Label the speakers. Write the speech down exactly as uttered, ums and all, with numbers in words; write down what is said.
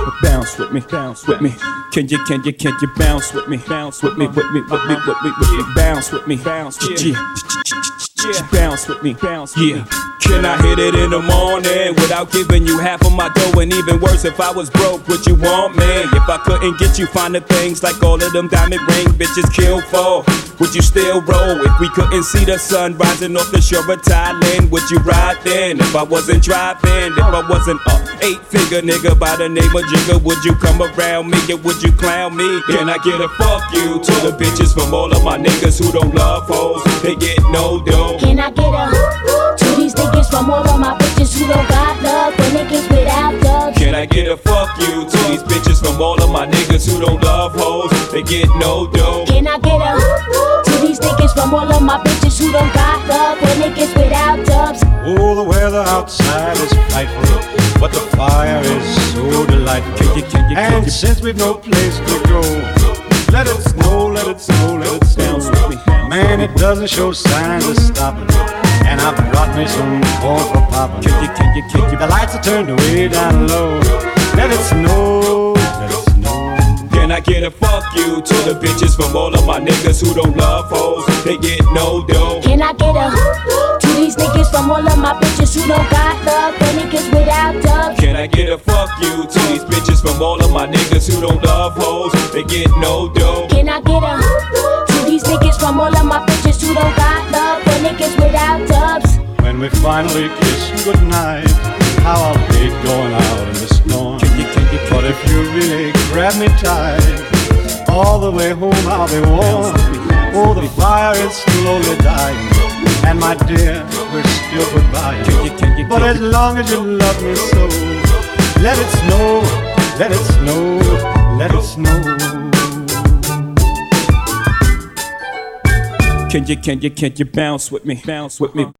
Speaker 1: bounce with me, bounce with me. Can you, can you, can you bounce with me, bounce with me, with me, with me, with me, with me, bounce with me, bounce, yeah, bounce with me, bounce, yeah. Can I hit it in the morning without giving you half of my dough? And even worse, if I was broke, would you want me? If I couldn't get you finer things like all of them diamond ring bitches kill for, would you still roll? If we couldn't see the sun rising off the shore of Thailand, would you ride then? If I wasn't driving, if I wasn't a eight-figure nigga by the name of Jigga, would you come around me or would you clown me? Can I get a fuck you to the bitches from all of my niggas who don't love hoes? They get no dough.
Speaker 2: Can I get a to these niggas from all of my bitches who don't got love for niggas without dubs?
Speaker 1: Can I get a fuck you to these bitches from all of my niggas who don't love hoes? They get no dough.
Speaker 2: Can I get a to these niggas from all of my bitches who don't got love for niggas without dubs?
Speaker 3: Oh, the weather outside is frightful, but the fire is so delightful.
Speaker 1: Can you, can you, can
Speaker 3: and
Speaker 1: you
Speaker 3: since we've no place to go, let it snow, let it snow, let it snow.
Speaker 1: bounce with me?
Speaker 3: Man, it doesn't show signs of stopping, and I brought me some corn for popping.
Speaker 1: Can you, can you, can you?
Speaker 3: The lights are turned way down low. Let it snow, let it snow.
Speaker 1: Can I get a fuck you to the bitches from all of my niggas who don't love hoes? They get no dough.
Speaker 2: Can I get a to these niggas from all of my bitches who don't got love for niggas without dubs?
Speaker 1: Can I get a fuck you to these bitches from all of my niggas who don't love hoes? They get no dough.
Speaker 2: Can I get a to these niggas from all of my bitches who don't got love for niggas without dubs?
Speaker 3: When we finally kiss goodnight, how I'll hate going out in the storm.
Speaker 1: Can you, can you, can
Speaker 3: But if you really grab me tight, all the way home I'll be warm. Oh, the fire is slowly dying, and my dear, we're still goodbye.
Speaker 1: Can you, can you,
Speaker 3: But as long as you love me so, let it snow, let it snow, let it snow.
Speaker 1: Can you, can you, can you bounce with me, bounce with me?